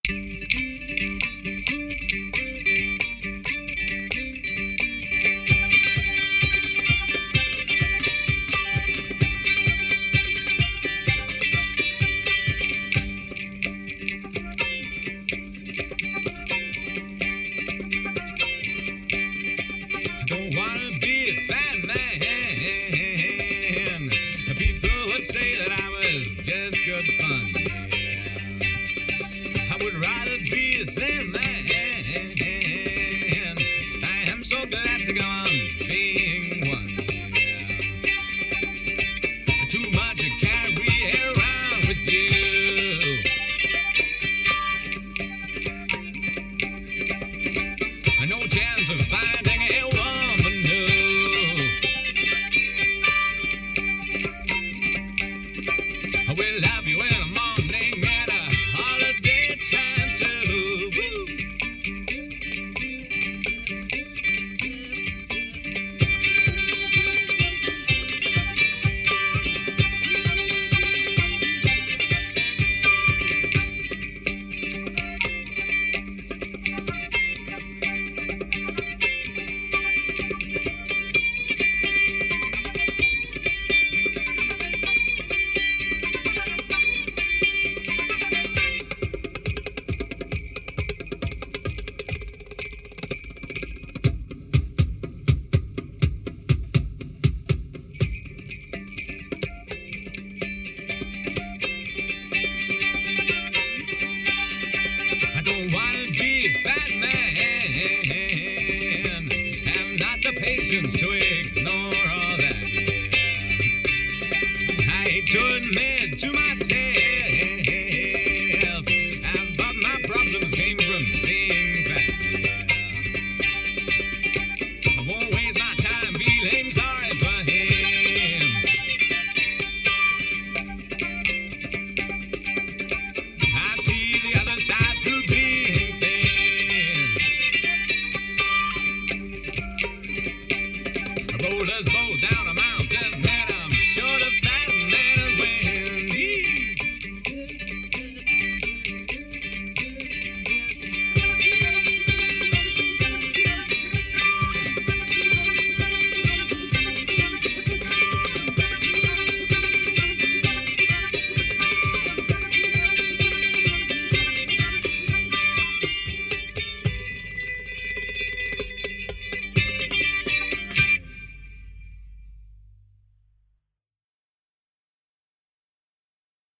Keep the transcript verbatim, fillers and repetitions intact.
Don't wanna be a fat man. People would say that I was just good fun. Yeah. I would rather be a thin man. I am so glad to go on being one. Yeah. Too much to carry around with you. No chance of finding a woman new. We'll have you in the morning and a holiday time too. Woo. I don't want